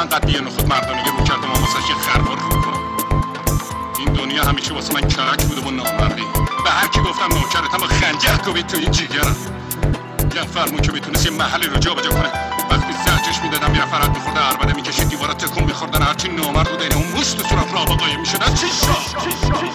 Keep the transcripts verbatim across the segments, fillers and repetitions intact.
قد یه نخود مردانگی رو کردم و واسه یه خربار رو کنم. این دنیا همیشه واسه من کرک بوده و نامردی. به هر کی گفتم نوکرتم و خنجر کوبید توی جیگرم. یه فرمون که میتونست یه محلی رو جا بجا کنه. وقتی زرجش میدادم یه فرد میخورده عربده میکشید دیوارا تکون میخوردن هرچی نامرد بوده اون مشت صورت را آقای میشد از چی شد؟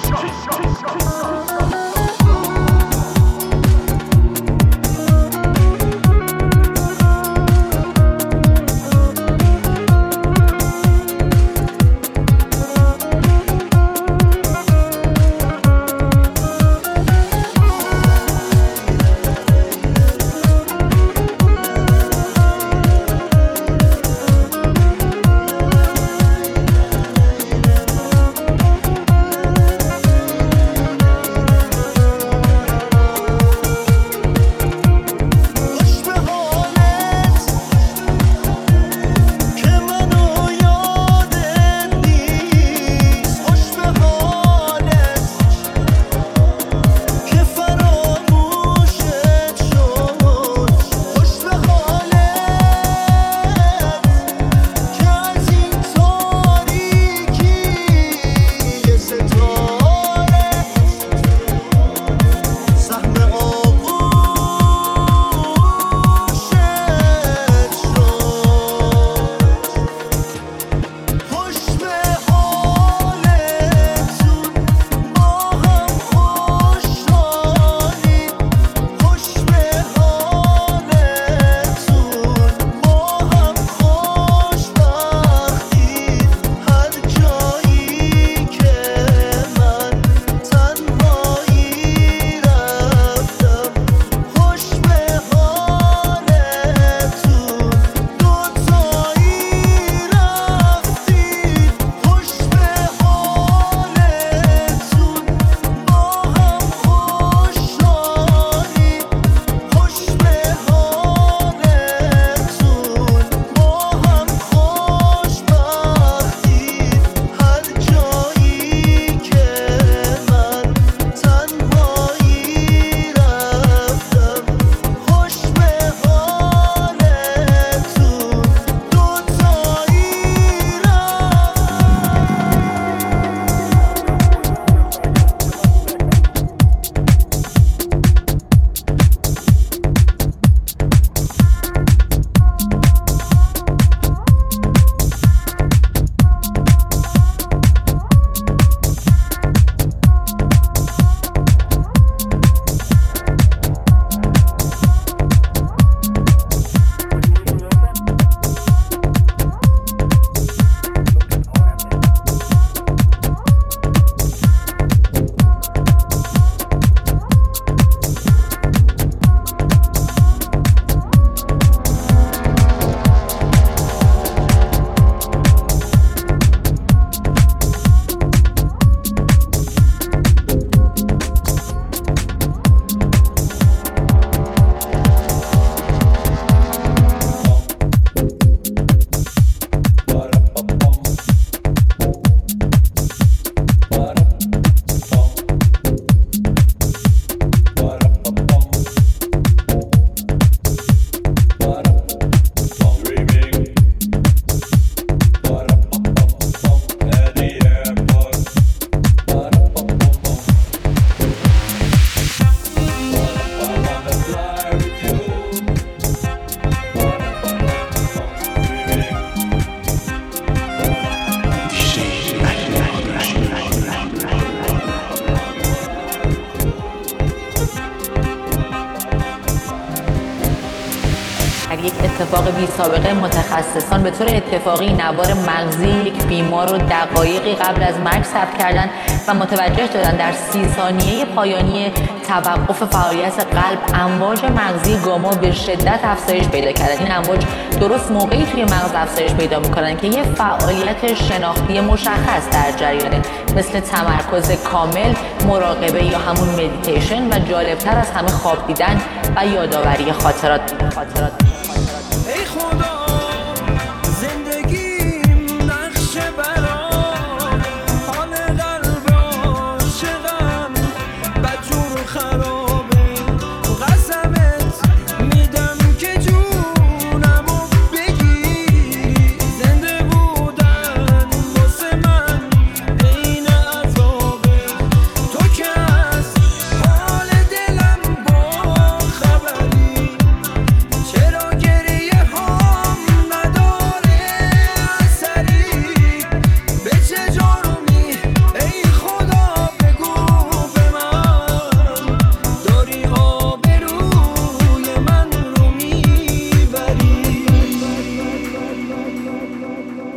یک اتفاق بی سابقه متخصصان به طور اتفاقی نوار مغزی یک بیمار رو دقایقی قبل از مرگ ثبت کردند و متوجه شدند در سی ثانیه پایانی توقف فعالیت قلب امواج مغزی گاما به شدت افزایش پیدا کردند. این امواج درست موقعی توی مغز افزایش پیدا می‌کنند که یه فعالیت شناختی مشخص در جریانه، مثل تمرکز کامل، مراقبه یا همون مدیتیشن و جالبتر از همه خواب دیدن و یادآوری خاطرات. خاطرات